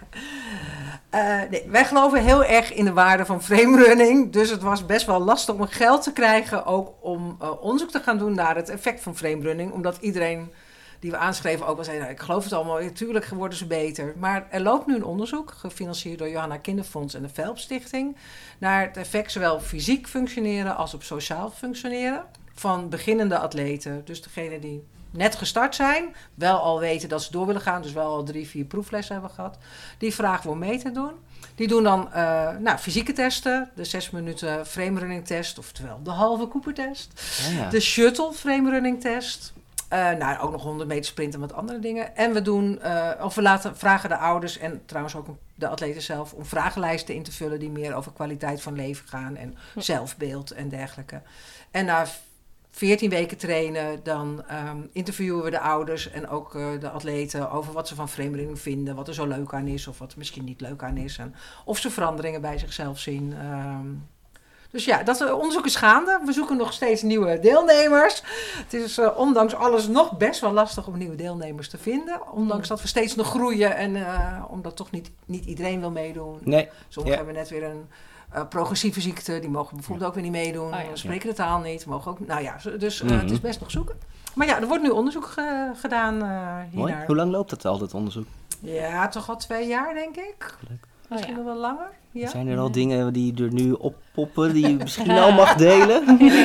Wij geloven heel erg in de waarde van framerunning. Dus het was best wel lastig om geld te krijgen, ook om onderzoek te gaan doen naar het effect van framerunning. Omdat iedereen die we aanschreven ook wel zei, ik geloof het allemaal, natuurlijk worden ze beter. Maar er loopt nu een onderzoek, gefinancierd door Johanna Kinderfonds en de Phelps-stichting, naar het effect zowel fysiek functioneren als op sociaal functioneren van beginnende atleten. Dus degene die net gestart zijn, wel al weten dat ze door willen gaan, dus wel al 3-4 proeflessen hebben gehad. Die vragen we om mee te doen. Die doen dan fysieke testen, de 6 minuten framerunning test, oftewel de halve Cooper-test. Ja. De shuttle framerunning test. Ook nog 100 meter sprinten en wat andere dingen. En we doen, vragen de ouders en trouwens ook de atleten zelf om vragenlijsten in te vullen die meer over kwaliteit van leven gaan en zelfbeeld en dergelijke. En na 14 weken trainen, dan interviewen we de ouders en ook de atleten over wat ze van framerunning vinden, wat er zo leuk aan is of wat er misschien niet leuk aan is. En of ze veranderingen bij zichzelf zien. Dus ja, dat onderzoek is gaande. We zoeken nog steeds nieuwe deelnemers. Het is ondanks alles nog best wel lastig om nieuwe deelnemers te vinden. Ondanks dat we steeds nog groeien en omdat toch niet iedereen wil meedoen. Nee. Sommigen hebben net weer een progressieve ziekte. Die mogen bijvoorbeeld ook weer niet meedoen. Spreken de taal niet. Mogen ook, het is best nog zoeken. Maar ja, er wordt nu onderzoek gedaan hiernaar. Mooi. Hoe lang loopt dat al, dat onderzoek? Ja, toch al 2 jaar, denk ik. Leuk. Misschien nog wel langer. Ja. Zijn er al dingen die er nu oppoppen, die je misschien al mag delen?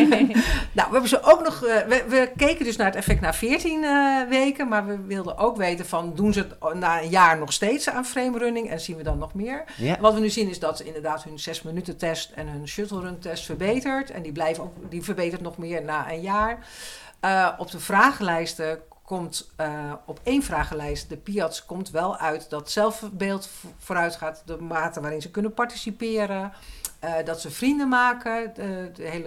We hebben ze ook nog. We keken dus naar het effect na 14 weken. Maar we wilden ook weten van, doen ze het na een jaar nog steeds aan framerunning? En zien we dan nog meer? Ja. Wat we nu zien is dat inderdaad hun 6 minuten test en hun shuttle run test verbetert. En die verbetert nog meer na een jaar. Op de vragenlijsten komt op 1 vragenlijst, de PIATS, komt wel uit dat zelfbeeld vooruit gaat, de mate waarin ze kunnen participeren, dat ze vrienden maken, de hele,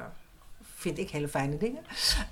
vind ik hele fijne dingen.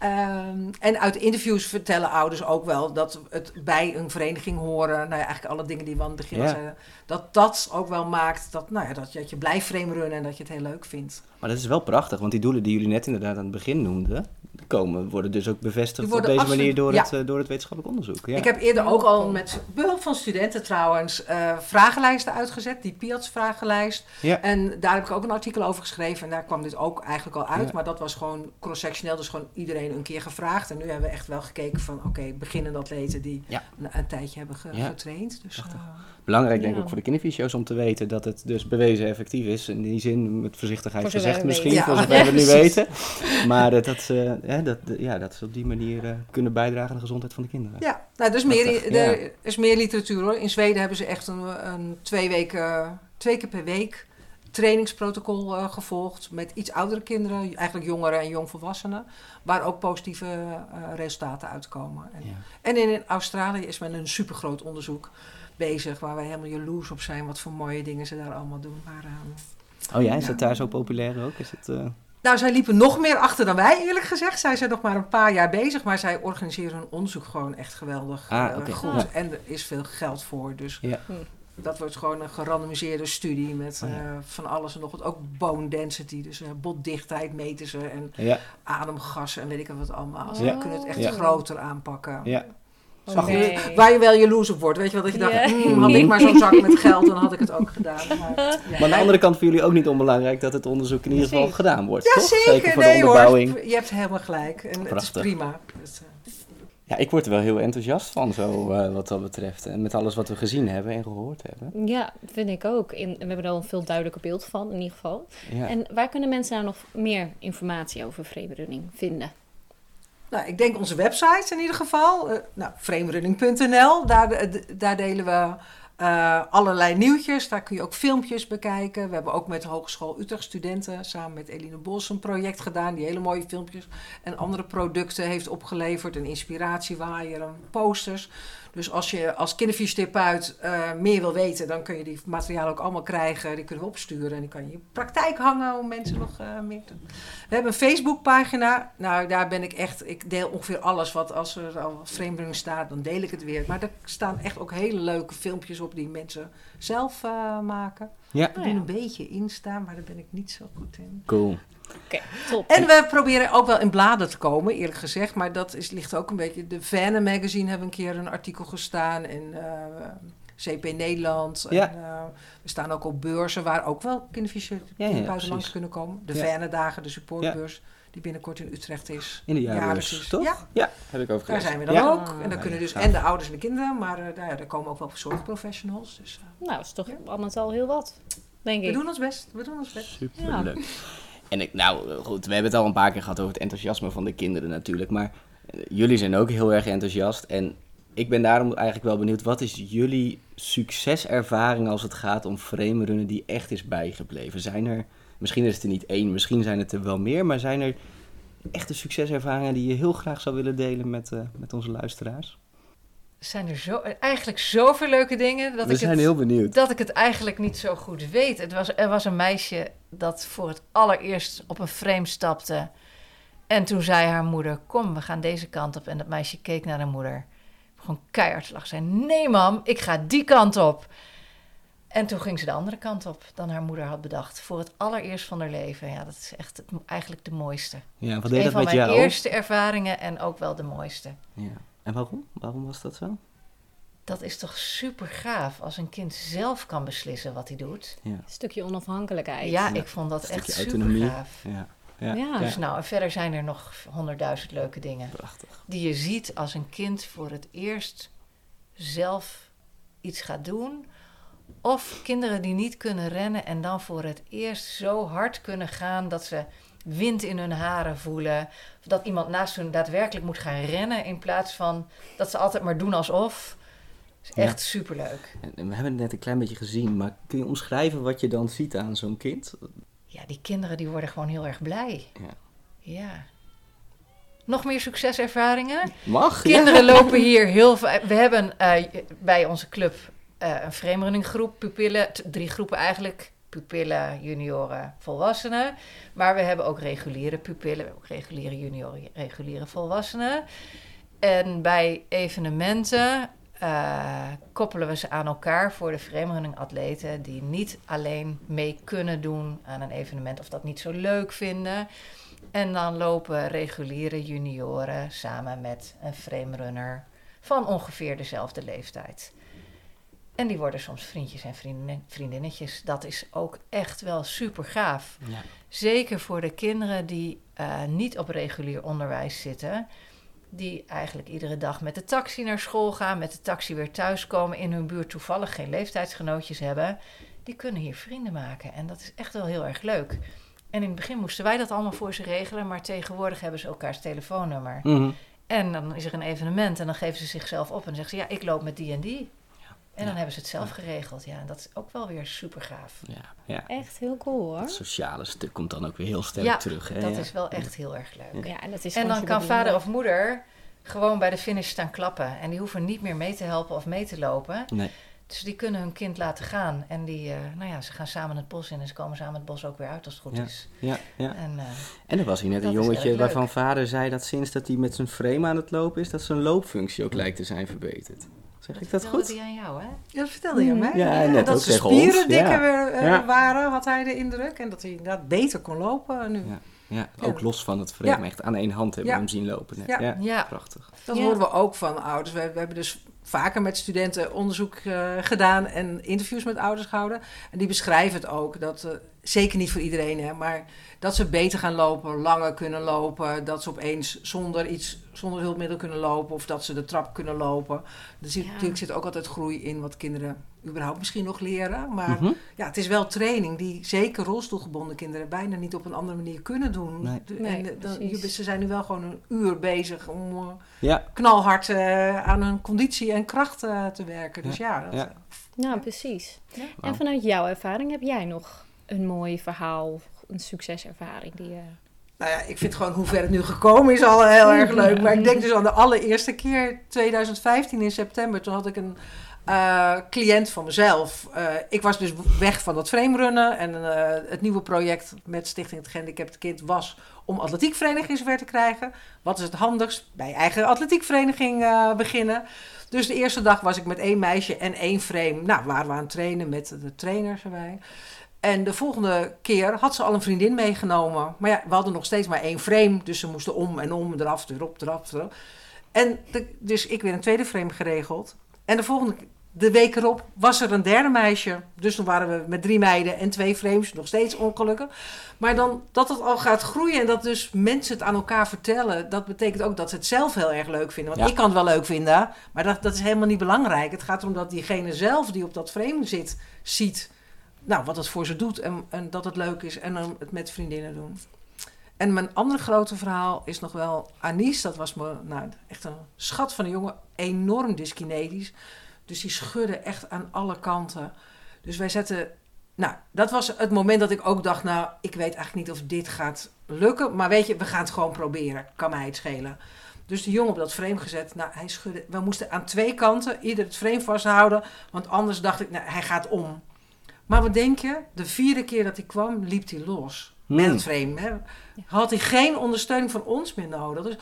En uit de interviews vertellen ouders ook wel dat het bij een vereniging horen, eigenlijk alle dingen die we aan het begin zeiden, dat ook wel maakt dat je blijft framerunnen en dat je het heel leuk vindt. Maar dat is wel prachtig, want die doelen die jullie net inderdaad aan het begin noemden, worden dus ook bevestigd op deze manier door het wetenschappelijk onderzoek. Ja. Ik heb eerder ook al met behulp van studenten trouwens vragenlijsten uitgezet, die PIATS-vragenlijst. Ja. En daar heb ik ook een artikel over geschreven en daar kwam dit ook eigenlijk al uit. Ja. Maar dat was gewoon cross-sectioneel, dus gewoon iedereen een keer gevraagd. En nu hebben we echt wel gekeken van beginnende atleten die een tijdje hebben getraind. Dus, belangrijk denk ik ook voor de kinderfysio's om te weten dat het dus bewezen effectief is. In die zin, met voorzichtigheid gezegd misschien, voor zover we het nu weten. Maar dat ze op die manier kunnen bijdragen aan de gezondheid van de kinderen. Ja, er is meer literatuur hoor. In Zweden hebben ze echt een 2 keer per week trainingsprotocol gevolgd met iets oudere kinderen, eigenlijk jongeren en jongvolwassenen, waar ook positieve resultaten uitkomen. En in Australië is men een supergroot onderzoek bezig, waar wij helemaal jaloers op zijn wat voor mooie dingen ze daar allemaal doen. Is het daar zo populair ook? Is het, zij liepen nog meer achter dan wij, eerlijk gezegd. Zij zijn nog maar een paar jaar bezig, maar zij organiseren hun onderzoek gewoon echt geweldig goed. Ja. En er is veel geld voor, dus dat wordt gewoon een gerandomiseerde studie met van alles en nog wat. Ook bone density, dus botdichtheid meten ze en ademgassen en weet ik wat allemaal. Ze kunnen het echt groter aanpakken. Ja. Waar je wel jaloers op wordt. Weet je wel, dat je dacht, had ik maar zo'n zak met geld, dan had ik het ook gedaan. Maar aan de andere kant voor jullie ook niet onbelangrijk dat het onderzoek in ieder geval gedaan wordt, ja, toch? Zeker voor de onderbouwing. Hoor, je hebt helemaal gelijk. En prachtig. Het is prima. Dus, ja, ik word er wel heel enthousiast van, zo wat dat betreft. En met alles wat we gezien hebben en gehoord hebben. Ja, vind ik ook. We hebben er al een veel duidelijker beeld van, in ieder geval. Ja. En waar kunnen mensen nou nog meer informatie over framerunning vinden? Ik denk onze website in ieder geval. Framerunning.nl. Daar delen we allerlei nieuwtjes. Daar kun je ook filmpjes bekijken. We hebben ook met de Hogeschool Utrecht studenten samen met Eline Bos een project gedaan. Die hele mooie filmpjes en andere producten heeft opgeleverd. Een inspiratiewaaier, posters. Dus als je als kinderfysiotherapeut meer wil weten, dan kun je die materialen ook allemaal krijgen. Die kunnen we opsturen en die kan je in praktijk hangen om mensen nog meer te doen. We hebben een Facebookpagina. Daar ben ik deel ongeveer alles wat als er al framerunning staat, dan deel ik het weer. Maar er staan echt ook hele leuke filmpjes op op die mensen zelf maken. Ja. We doen een beetje Insta, maar daar ben ik niet zo goed in. Cool. Oké, top. En we proberen ook wel in bladen te komen, eerlijk gezegd. Maar ligt ook een beetje... De Vanne Magazine hebben een keer een artikel gestaan. En CP Nederland. Ja. En, we staan ook op beurzen waar ook wel kinderfysiotherapeuten langs kunnen komen. De Vanne dagen, de supportbeurs, die binnenkort in Utrecht is. In de jaarbeurs, toch? Ja, heb ik over daar gelezen. zijn we dan ook. En dan kunnen dus en de ouders en de kinderen. Maar daar komen ook wel zorgprofessionals. Dus, Nou, dat is toch allemaal al heel wat, denk ik. we doen ons best. Superleuk. En goed, we hebben het al een paar keer gehad over het enthousiasme van de kinderen natuurlijk. Maar jullie zijn ook heel erg enthousiast. En ik ben daarom eigenlijk wel benieuwd, wat is jullie succeservaring als het gaat om framerunnen die echt is bijgebleven? Zijn er, misschien is het er niet één, misschien zijn het er wel meer, maar zijn er echte succeservaringen die je heel graag zou willen delen met onze luisteraars? Er zijn er eigenlijk zoveel leuke dingen We zijn heel benieuwd. Dat ik het eigenlijk niet zo goed weet. Er was een meisje dat voor het allereerst op een frame stapte. En toen zei haar moeder, kom, we gaan deze kant op. En dat meisje keek naar haar moeder. Gewoon keihard lag. Zei, nee mam, ik ga die kant op. En toen ging ze de andere kant op dan haar moeder had bedacht. Voor het allereerst van haar leven. Ja, dat is echt eigenlijk de mooiste. Ja, wat deed dat met jou? Een van mijn eerste ervaringen en ook wel de mooiste. Ja. En waarom? Waarom was dat zo? Dat is toch super gaaf als een kind zelf kan beslissen wat hij doet. Ja. Een stukje onafhankelijkheid. Ja, ik vond dat echt super gaaf. Ja. Dus en verder zijn er nog 100.000 leuke dingen. Prachtig. Die je ziet als een kind voor het eerst zelf iets gaat doen. Of kinderen die niet kunnen rennen en dan voor het eerst zo hard kunnen gaan dat ze wind in hun haren voelen. Of dat iemand naast hun daadwerkelijk moet gaan rennen in plaats van dat ze altijd maar doen alsof. Dat is echt superleuk. En we hebben het net een klein beetje gezien, maar kun je omschrijven wat je dan ziet aan zo'n kind? Ja, die kinderen die worden gewoon heel erg blij. Ja. Nog meer succeservaringen? Mag, Kinderen lopen hier heel veel. We hebben bij onze club een framerunning groep, pupillen, 3 groepen eigenlijk. Pupillen, junioren, volwassenen. Maar we hebben ook reguliere pupillen, we hebben ook reguliere junioren, reguliere volwassenen. En bij evenementen koppelen we ze aan elkaar voor de framerunning atleten die niet alleen mee kunnen doen aan een evenement of dat niet zo leuk vinden. En dan lopen reguliere junioren samen met een framerunner van ongeveer dezelfde leeftijd. En die worden soms vriendjes en vriendinnetjes. Dat is ook echt wel super gaaf. Ja. Zeker voor de kinderen die niet op regulier onderwijs zitten. Die eigenlijk iedere dag met de taxi naar school gaan. Met de taxi weer thuiskomen. In hun buurt toevallig geen leeftijdsgenootjes hebben. Die kunnen hier vrienden maken. En dat is echt wel heel erg leuk. En in het begin moesten wij dat allemaal voor ze regelen. Maar tegenwoordig hebben ze elkaars telefoonnummer. Mm-hmm. En dan is er een evenement. En dan geven ze zichzelf op. En dan zeggen ze, ja, ik loop met die en die. En dan hebben ze het zelf geregeld. Ja, dat is ook wel weer super gaaf. Ja. Echt heel cool hoor. Het sociale stuk komt dan ook weer heel sterk terug. Hè? Dat is wel echt heel erg leuk. Ja, en dat is dan kan vader of moeder gewoon bij de finish staan klappen. En die hoeven niet meer mee te helpen of mee te lopen. Nee. Dus die kunnen hun kind laten gaan. En die, ze gaan samen het bos in. En ze komen samen het bos ook weer uit als het goed is. Ja. En er was hier net een jongetje waarvan vader zei dat sinds dat hij met zijn frame aan het lopen is, dat zijn loopfunctie ook lijkt te zijn verbeterd. Zeg ik dat goed? Dat vertelde hij aan jou, hè? Ja, dat vertelde je aan mij. Ja, net dat ook zijn tegen ons. spieren dikker waren, had hij de indruk. En dat hij inderdaad beter kon lopen nu. Ja, ook los van het frame. Echt aan één hand hebben we hem zien lopen. Ja, prachtig. Dat horen we ook van ouders. We hebben dus vaker met studenten onderzoek gedaan en interviews met ouders gehouden. En die beschrijven het ook. Dat, zeker niet voor iedereen, hè, maar dat ze beter gaan lopen, langer kunnen lopen. Dat ze opeens zonder hulpmiddel kunnen lopen of dat ze de trap kunnen lopen. Natuurlijk zit ook altijd groei in wat kinderen überhaupt misschien nog leren. Maar het is wel training die zeker rolstoelgebonden kinderen bijna niet op een andere manier kunnen doen. Ze zijn nu wel gewoon een uur bezig om knalhard aan hun conditie en kracht te werken. Dus Nou, precies. Ja. En vanuit jouw ervaring heb jij nog een mooi verhaal, een succeservaring die je... Nou ja, ik vind gewoon hoe ver het nu gekomen is al heel erg leuk. Maar ik denk dus aan de allereerste keer, 2015 in september, toen had ik een cliënt van mezelf. Ik was dus weg van dat framerunnen. En het nieuwe project met Stichting Het Gehandicapte Kind was om atletiekvereniging zover te krijgen. Wat is het handigst? Bij je eigen atletiekvereniging beginnen. Dus de eerste dag was ik met 1 meisje en 1 frame. Nou, waren we aan het trainen met de trainers erbij. En de volgende keer had ze al een vriendin meegenomen. Maar ja, we hadden nog steeds maar 1 frame. Dus ze moesten om en om, eraf, erop. En dus ik weer een tweede frame geregeld. En de week erop was er een derde meisje. Dus toen waren we met 3 meiden en 2 frames. Nog steeds ongelukkig. Maar dan dat het al gaat groeien en dat dus mensen het aan elkaar vertellen. Dat betekent ook dat ze het zelf heel erg leuk vinden. Want ik kan het wel leuk vinden. Maar dat is helemaal niet belangrijk. Het gaat erom dat diegene zelf die op dat frame zit, ziet wat het voor ze doet. En dat het leuk is. En dan het met vriendinnen doen. En mijn andere grote verhaal is nog wel Anies. Dat was echt een schat van een jongen. Enorm dyskinetisch. Dus die schudde echt aan alle kanten. Dus wij zetten... dat was het moment dat ik ook dacht... ik weet eigenlijk niet of dit gaat lukken. Maar weet je, we gaan het gewoon proberen. Kan mij het schelen. Dus de jongen op dat frame gezet. Hij schudde... We moesten aan 2 kanten ieder het frame vasthouden. Want anders dacht ik, hij gaat om. Maar wat denk je? De 4e keer dat hij kwam, liep hij los. Met het frame. Hè. Had hij geen ondersteuning van ons meer nodig. Dus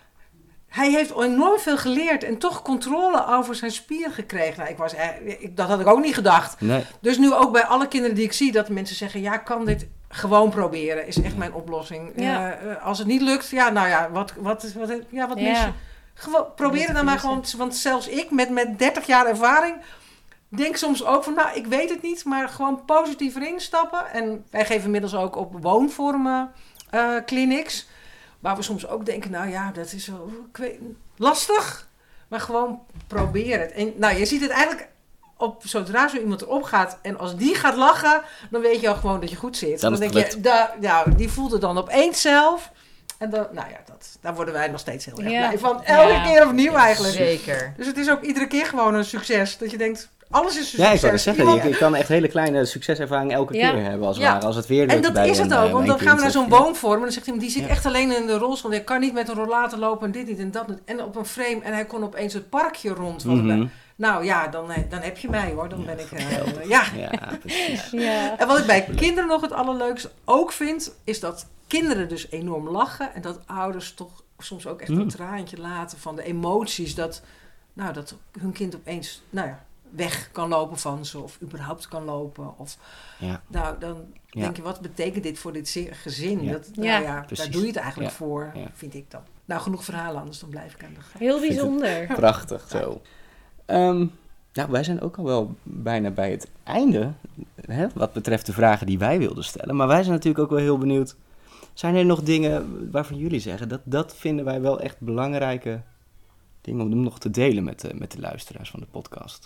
hij heeft enorm veel geleerd en toch controle over zijn spier gekregen. Dat had ik ook niet gedacht. Nee. Dus nu ook bij alle kinderen die ik zie, dat mensen zeggen, ja, kan dit gewoon proberen, is echt mijn oplossing. Ja. Als het niet lukt, wat mis je? Gewoon, probeer het dan maar gewoon, want zelfs ik met 30 jaar ervaring denk soms ook van, ik weet het niet, maar gewoon positief erin stappen. En wij geven inmiddels ook op woonvormen clinics. Waar we soms ook denken, dat is wel lastig. Maar gewoon probeer het. En je ziet het eigenlijk zodra zo iemand erop gaat. En als die gaat lachen, dan weet je al gewoon dat je goed zit. Dan denk je, die voelt het dan opeens zelf. En dan, daar worden wij nog steeds heel erg blij van. Elke keer opnieuw eigenlijk. Zeker. Dus het is ook iedere keer gewoon een succes. Dat je denkt, alles is een succes. Ja, ik zou het zeggen. Je kan echt hele kleine succeservaringen elke keer hebben. Als het weer lukt. En dat is het ook. Want dan gaan we naar zo'n woonvorm. En dan zegt iemand, die zit echt alleen in de rolstoel. Want hij kan niet met een rollator lopen. En dit niet en dat niet. En op een frame. En hij kon opeens het parkje rond. Dan heb je mij hoor. Dan ben ik... Ja, precies. Ja. En wat ik bij kinderen nog het allerleukste ook vind, is dat kinderen dus enorm lachen. En dat ouders toch soms ook echt een traantje laten van de emoties. Dat hun kind opeens weg kan lopen van ze. Of überhaupt kan lopen. Of dan denk je, wat betekent dit voor dit gezin? Ja. Daar doe je het eigenlijk voor, vind ik dan. Genoeg verhalen, anders dan blijf ik aan de gang. Heel bijzonder. Prachtig zo. Wij zijn ook al wel bijna bij het einde, wat betreft de vragen die wij wilden stellen. Maar wij zijn natuurlijk ook wel heel benieuwd. Zijn er nog dingen waarvan jullie zeggen, dat vinden wij wel echt belangrijke dingen om nog te delen met de luisteraars van de podcast?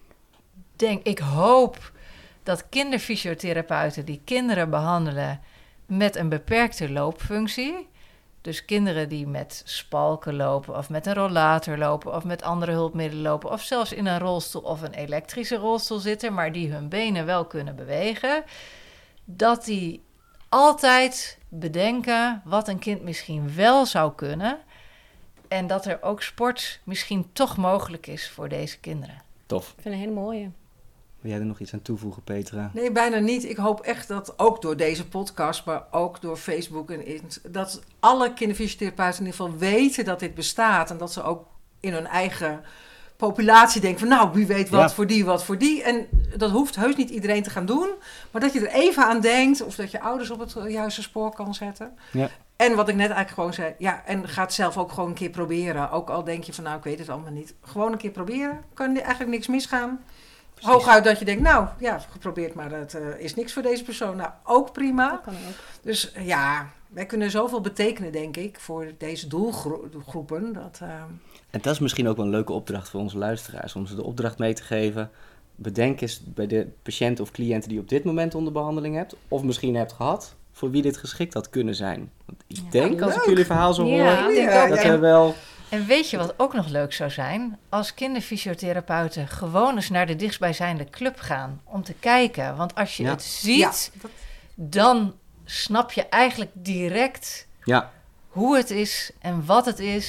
Ik hoop dat kinderfysiotherapeuten die kinderen behandelen met een beperkte loopfunctie, dus kinderen die met spalken lopen of met een rollator lopen of met andere hulpmiddelen lopen of zelfs in een rolstoel of een elektrische rolstoel zitten, maar die hun benen wel kunnen bewegen, dat die altijd bedenken wat een kind misschien wel zou kunnen en dat er ook sport misschien toch mogelijk is voor deze kinderen. Tof. Ik vind een hele mooie. Wil jij er nog iets aan toevoegen, Petra? Nee, bijna niet. Ik hoop echt dat ook door deze podcast, maar ook door Facebook dat alle kinderfysiotherapeuten in ieder geval weten dat dit bestaat. En dat ze ook in hun eigen populatie denken van wie weet wat voor die, wat voor die. En dat hoeft heus niet iedereen te gaan doen. Maar dat je er even aan denkt of dat je ouders op het juiste spoor kan zetten. Ja. En wat ik net eigenlijk gewoon zei, en ga het zelf ook gewoon een keer proberen. Ook al denk je van ik weet het allemaal niet. Gewoon een keer proberen. Kan eigenlijk niks misgaan. Precies. Hooguit dat je denkt, geprobeerd, maar dat is niks voor deze persoon. Ook prima. Dat kan ook. Dus wij kunnen zoveel betekenen, denk ik, voor deze doelgroepen. En dat is misschien ook wel een leuke opdracht voor onze luisteraars, om ze de opdracht mee te geven. Bedenk eens bij de patiënt of cliënten die je op dit moment onder behandeling hebt, of misschien hebt gehad, voor wie dit geschikt had kunnen zijn. Want ik denk, als ik jullie verhaal zo hoor, dat we wel... En weet je wat ook nog leuk zou zijn? Als kinderfysiotherapeuten gewoon eens naar de dichtstbijzijnde club gaan om te kijken. Want als je het ziet, dan snap je eigenlijk direct hoe het is en wat het is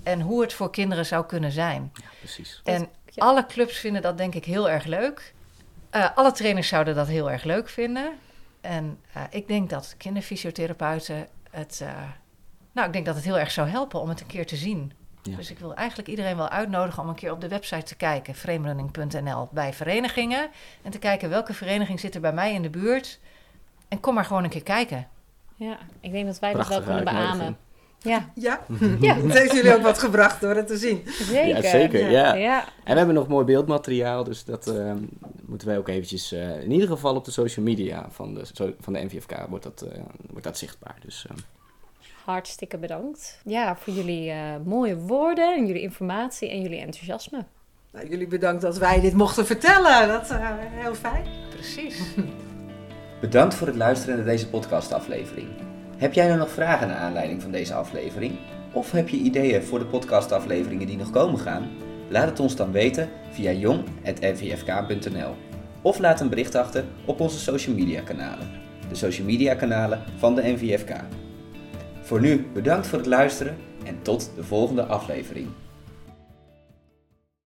en hoe het voor kinderen zou kunnen zijn. Ja, precies. En alle clubs vinden dat denk ik heel erg leuk. Alle trainers zouden dat heel erg leuk vinden. En ik denk dat kinderfysiotherapeuten ik denk dat het heel erg zou helpen om het een keer te zien. Ja. Dus ik wil eigenlijk iedereen wel uitnodigen om een keer op de website te kijken, framerunning.nl, bij verenigingen. En te kijken welke vereniging zit er bij mij in de buurt. En kom maar gewoon een keer kijken. Ja, ik denk dat wij dat wel kunnen beamen. Ja. Ja. Dat heeft jullie ook wat gebracht door het te zien. Zeker. Ja, zeker. Ja. Ja. En we hebben nog mooi beeldmateriaal, dus dat moeten wij ook eventjes... in ieder geval op de social media van de NVFK wordt dat zichtbaar. Dus, hartstikke bedankt. Ja, voor jullie mooie woorden en jullie informatie en jullie enthousiasme. Nou, jullie bedankt dat wij dit mochten vertellen. Dat is heel fijn. Precies. Bedankt voor het luisteren naar deze podcastaflevering. Heb jij nou nog vragen naar aanleiding van deze aflevering? Of heb je ideeën voor de podcastafleveringen die nog komen gaan? Laat het ons dan weten via jong@nvfk.nl of laat een bericht achter op onze social media kanalen. De social media kanalen van de NVFK. Voor nu bedankt voor het luisteren en tot de volgende aflevering.